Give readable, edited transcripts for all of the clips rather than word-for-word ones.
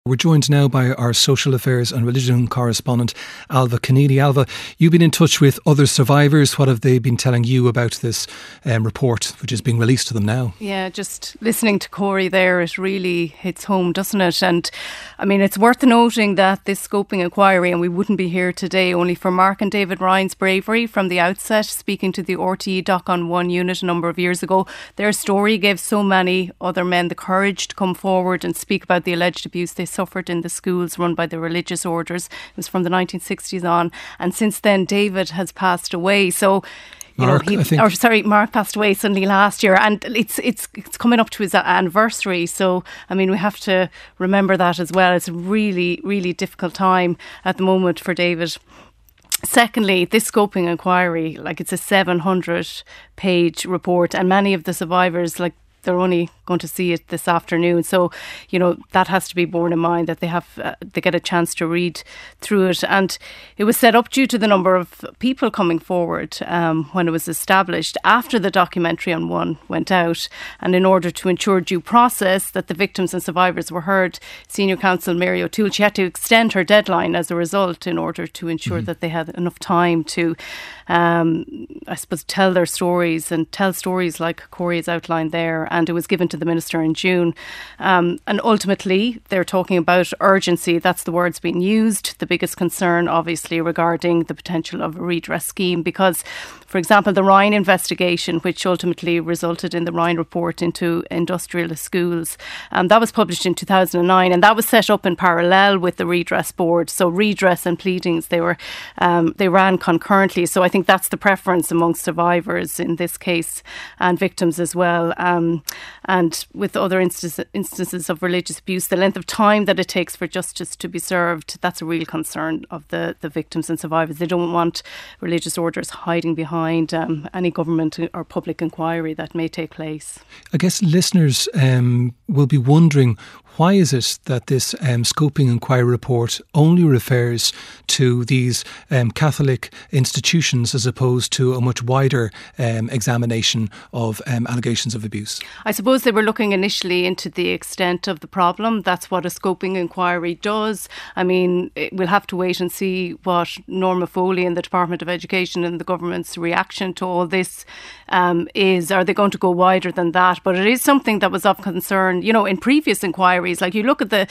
We're joined now by our social affairs and religion correspondent, Ailbhe Conneely. Ailbhe, you've been in touch with other survivors. What have they been telling you about this report, which is being released to them now? Yeah, just listening to Corey there, it really hits home, doesn't it? And I mean, it's worth noting that this scoping inquiry, and we wouldn't be here today only for Mark and David Ryan's bravery from the outset, speaking to the RTE Doc on One unit a number of years ago. Their story gave so many other men the courage to come forward and speak about the alleged abuse they suffered in the schools run by the religious orders. It was from the 1960s on, and since then David has passed away. So Mark passed away suddenly last year, and it's coming up to his anniversary. So I mean, we have to remember that as well. It's a really, really difficult time at the moment for David. Secondly, this scoping inquiry, it's a 700-page report, and many of the survivors, they're only going to see it this afternoon. So, that has to be borne in mind, that they get a chance to read through it. And it was set up due to the number of people coming forward when it was established after the documentary on One went out. And in order to ensure due process, that the victims and survivors were heard, Senior Counsel Mary O'Toole, she had to extend her deadline as a result in order to ensure that they had enough time to, tell their stories and tell stories like Corey has outlined there. And it was given to the Minister in June. And ultimately, they're talking about urgency. That's the words being used. The biggest concern, obviously, regarding the potential of a redress scheme, because, for example, the Ryan investigation, which ultimately resulted in the Ryan report into industrialist schools, that was published in 2009, and that was set up in parallel with the redress board. So redress and pleadings, they ran concurrently. So I think that's the preference amongst survivors in this case, and victims as well. And with other instances of religious abuse, the length of time that it takes for justice to be served, that's a real concern of the victims and survivors. They don't want religious orders hiding behind any government or public inquiry that may take place. I guess listeners will be wondering, why is it that this scoping inquiry report only refers to these Catholic institutions as opposed to a much wider examination of allegations of abuse? I suppose they were looking initially into the extent of the problem. That's what a scoping inquiry does. I mean, we'll have to wait and see what Norma Foley and the Department of Education and the government's reaction to all this is. Are they going to go wider than that? But it is something that was of concern, in previous inquiries. You look at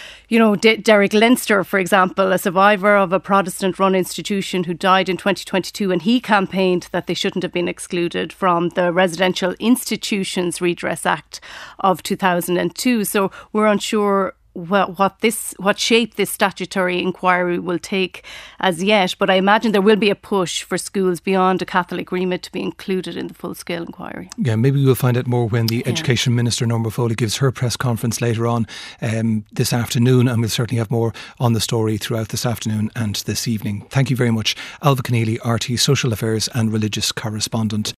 Derek Leinster, for example, a survivor of a Protestant-run institution who died in 2022, and he campaigned that they shouldn't have been excluded from the Residential Institutions Redress Act of 2002. So we're unsure what shape this statutory inquiry will take as yet, but I imagine there will be a push for schools beyond a Catholic remit to be included in the full-scale inquiry. Yeah, maybe we'll find out more when the Education Minister, Norma Foley, gives her press conference later on this afternoon, and we'll certainly have more on the story throughout this afternoon and this evening. Thank you very much, Ailbhe Conneely, RTE Social Affairs and Religious Correspondent.